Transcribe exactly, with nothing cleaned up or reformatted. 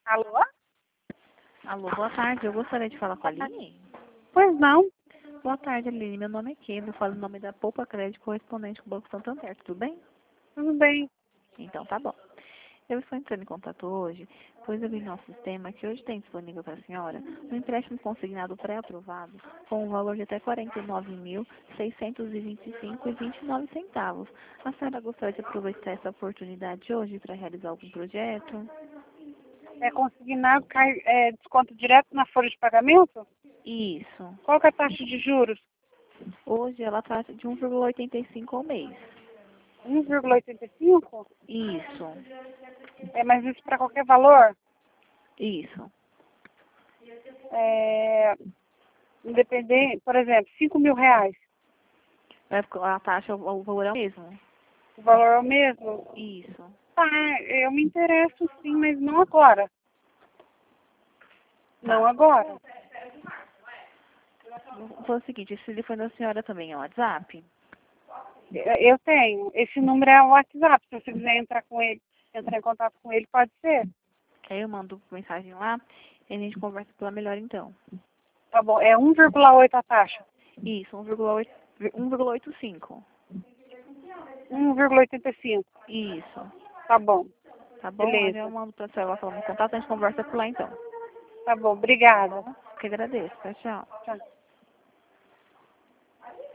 Alô? Alô, boa tarde. Eu gostaria de falar com a Aline. Pois não. Boa tarde, Aline. Meu nome é Keila. Eu falo em nome da Poupa Crédito correspondente com o Banco Santander. Tudo bem? Tudo bem. Então, tá bom. Eu estou entrando em contato hoje, pois eu vi no nosso sistema que hoje tem disponível para a senhora um empréstimo consignado pré-aprovado com um valor de até quarenta e nove mil, seiscentos e vinte e cinco reais e vinte e nove centavos. A senhora gostaria de aproveitar essa oportunidade hoje para realizar algum projeto? É consignado, cai, é, desconto direto na folha de pagamento? Isso. Qual que é a taxa de juros? Hoje ela trata de um vírgula oitenta e cinco ao mês. um vírgula oitenta e cinco? Isso. É, mas isso para qualquer valor? Isso. É, independente, por exemplo, cinco mil reais. Vai ficar- A taxa, o valor é o mesmo? O valor é o mesmo? Isso. Tá, eu me interesso sim, mas não agora. Não Tá. agora. Foi o seguinte, esse telefone da senhora também é o WhatsApp? Eu eu tenho. Esse número é o WhatsApp. Se você quiser entrar com ele, entrar em contato com ele, pode ser. Aí eu mando mensagem lá e a gente conversa pela melhor então. Tá bom. É um vírgula oito a taxa. Isso, um vírgula oito, um vírgula oitenta e cinco. um vírgula oitenta e cinco. Isso. Tá bom. Tá bom? Aí eu Beleza. mando pra senhora falando contato, a gente conversa por lá então. Tá bom. Tá Obrigada. bom? Que agradeço. Tchau, tchau. Tchau.